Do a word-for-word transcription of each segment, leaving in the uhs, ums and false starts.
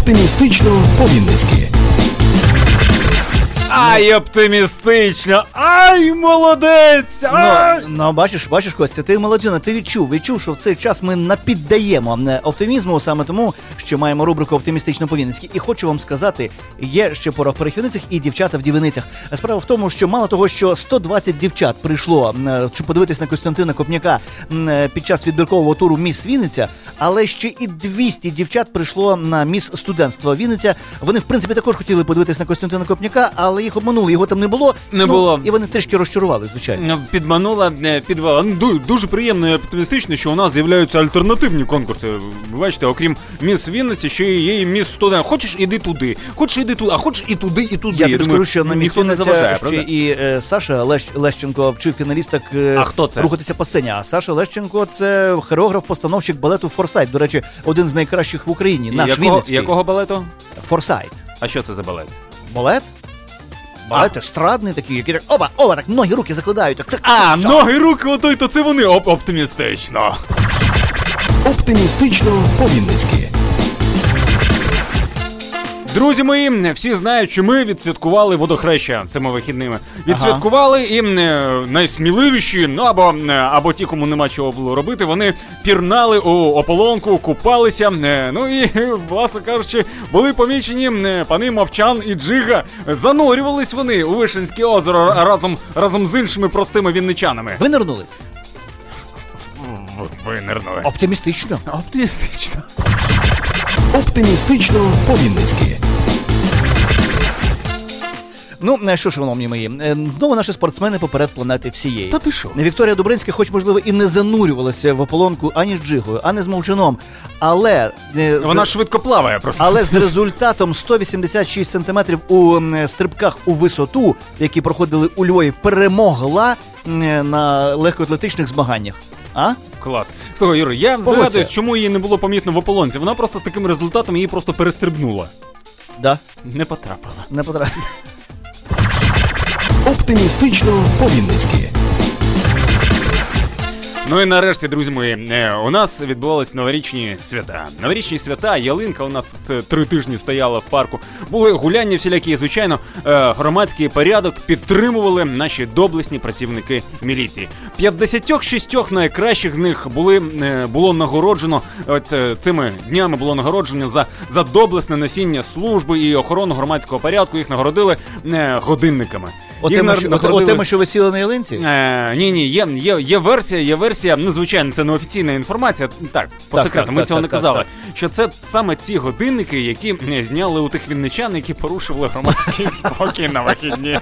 Оптимістично по-вінницьки. Ай, оптимістично! Ай, молодець! Ай! Ну, ну, бачиш, бачиш, Костя, ти молодчина, ти відчув, відчув, що в цей час ми напіддаємо оптимізму саме тому, що маємо рубрику «Оптимістично по-вінницьки». І хочу вам сказати, є ще пора в перехідницях і дівчата в дівиницях. Справа в тому, що мало того, що сто двадцять дівчат прийшло, щоб подивитись на Костянтина Копняка під час відбіркового туру «Міс Вінниця», але ще і двісті дівчат прийшло на «Міс Студентство Вінниця». Вони, в принципі, також хотіли подивитись на Костянтина Копняка, але їх обманули, його там не було. Не ну, було. І вони трішки розчарували, звичайно. Підманула, підвела. Ну, дуже приємно і оптимістично, що у нас з'являються альтернативні конкурси. Ви бачите, окрім Міс Вінниці, ще є і Міс Студент. Хочеш, іди туди. Хочеш, іди туди. А хочеш і туди, і туди. Я тобі скажу, що на Міс не заважає, Вінниця ще і е, Саша Лещ, Лещенко вчив фіналісток е, а хто це? рухатися по сцені. А Саша Лещенко – це хореограф-постановщик балету «Форсайт». До речі, один з найкращих в Україні. Наш якого, вінницький. Якого балету? «Форсайт». А що це за балет? Балет? Балет естрадний такий, який так, оба, оба, так ноги, руки закладають. Так, так, А, так, ноги, руки, ото, то це вони. Оп, оптимістично. Оптимістично по-вінницьки. Друзі мої, всі знають, що ми відсвяткували водохреща цими вихідними. Відсвяткували ага. і е, найсміливіші, ну або, е, або ті, кому нема чого було робити, вони пірнали у ополонку, купалися. Е, ну і, власне кажучи, були помічені е, пани Мовчан і Джига. Занурювались вони у Вишенське озеро разом, разом з іншими простими вінничанами. Винирнули? Винирнули. Оптимістично. Оптимістично. Оптимістично по-вінницьки. Ну, що ж, шановні мої, знову наші спортсмени поперед планети всієї. Та ти що? Вікторія Дубринська, хоч, можливо, і не занурювалася в ополонку ані з Джигою, ані з Мовчаном, але... Вона з... швидко плаває просто. Але з результатом сто вісімдесят шість сантиметрів у стрибках у висоту, які проходили у Львові, перемогла на легкоатлетичних змаганнях. А? Клас. Слухай, Юра, я здогадуюсь, чому її не було помітно в ополонці. Вона просто з таким результатом її просто перестрибнула. Да? Не потрапила. Не потрапила. Оптимістично по-вінницьки. Ну і нарешті, друзі мої, у нас відбувалися новорічні свята. Новорічні свята, ялинка у нас тут три тижні стояла в парку. Були гуляння всілякі, і, звичайно, громадський порядок підтримували наші доблесні працівники міліції. п'ятдесят шість найкращих з них були, було нагороджено, от цими днями було нагороджено за, за доблесне несіння служби і охорону громадського порядку. Їх нагородили годинниками. Отими, що, нагородили... отими, що висіли на ялинці? Е, ні, ні, є, є, є версія, є версія, ну, звичайно, це не офіційна інформація, так, по так, секрету, так, ми так, цього так, не казали, так, що це саме ці годинники, які зняли у тих вінничан, які порушували громадський спокій на вихідні.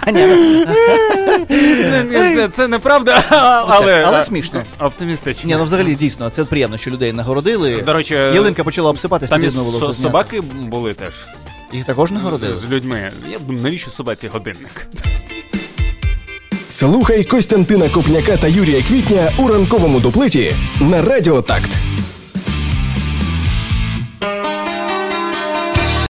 Це, це неправда, але... Але смішно. Оптимістично. Ні, ну взагалі, дійсно, це приємно, що людей нагородили. До речі, ялинка почала обсипатись, там і було собаки були теж. Їх також нагородили? З людьми. Я думаю, навіщо собаці годинник? Слухай Костянтина Копняка та Юрія Квітня у ранковому дуплеті на Радіо Такт.